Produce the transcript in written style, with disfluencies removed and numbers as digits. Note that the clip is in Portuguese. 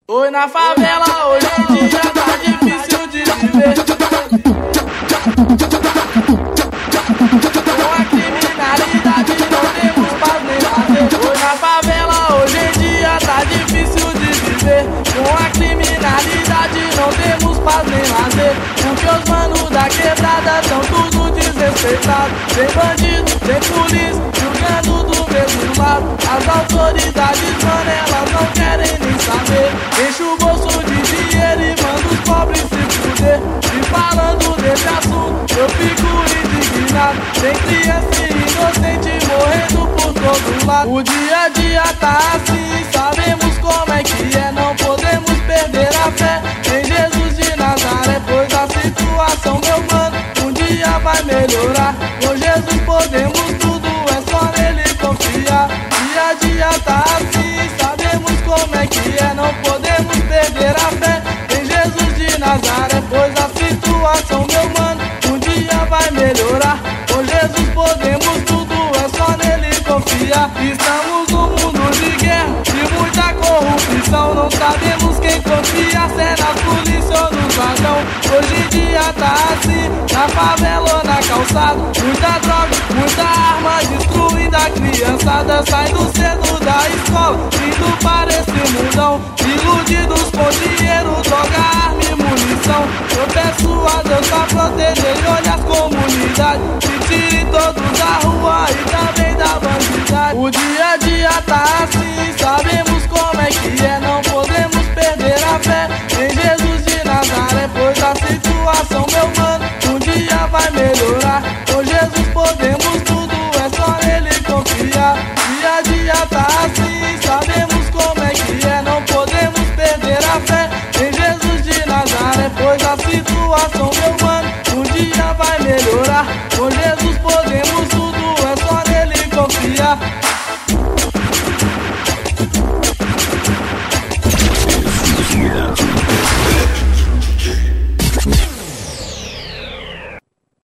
Oi, na favela, hoje em dia tá difícil de viver. Com a criminalidade não temos paz nem lazer. Oi, na favela, hoje em dia tá difícil de viver. Com a criminalidade não temos paz nem lazer. Porque os manos da quebrada são tudo desrespeitados. Tem bandido, tem polícia, julgando do mesmo lado. As autoridades, mano, elas não querem nem saber. Enche o bolso de dinheiro e manda os pobres se fuder. E falando desse assunto, eu fico indignado. Tem criança inocente morrendo por todo lado. O dia a dia tá assim, sabemos como é que é. Não podemos perder a fé em Jesus de Nazaré, pois a situação, meu mano, um dia vai melhorar. Com Jesus podemos tudo, é só nele confiar. Dia a dia tá assim, sabemos como é que é. Não podemos perder a fé em Jesus de Nazaré, pois a situação, meu mano, um dia vai melhorar. Com Jesus podemos tudo, é só nele confiar. Estamos num mundo de guerra e muita corrupção. Não sabemos quem confia, se é na polícia ou no ladrão. Hoje em dia tá assim, na favela ou na calçada. Muita droga, muita arma, destruindo a criançada. Saindo cedo da escola, indo para esse mundão. Iludidos com dinheiro, droga, arma e munição. Eu peço a Deus pra proteger e olhar as comunidades. E tire todos da rua e também da bandidade. O dia a dia tá assim, sabemos como é que é. Não podemos perder a fé em Jesus de Nazaré, pois a situação, meu mano, um dia vai melhorar. Com Jesus podemos tudo, é só nele confiar. Dia a dia tá assim, sabemos como é que é. Não podemos perder a fé em Jesus de Nazaré, pois a situação, meu mano, um dia vai melhorar. Com Jesus podemos tudo, é só nele confiar.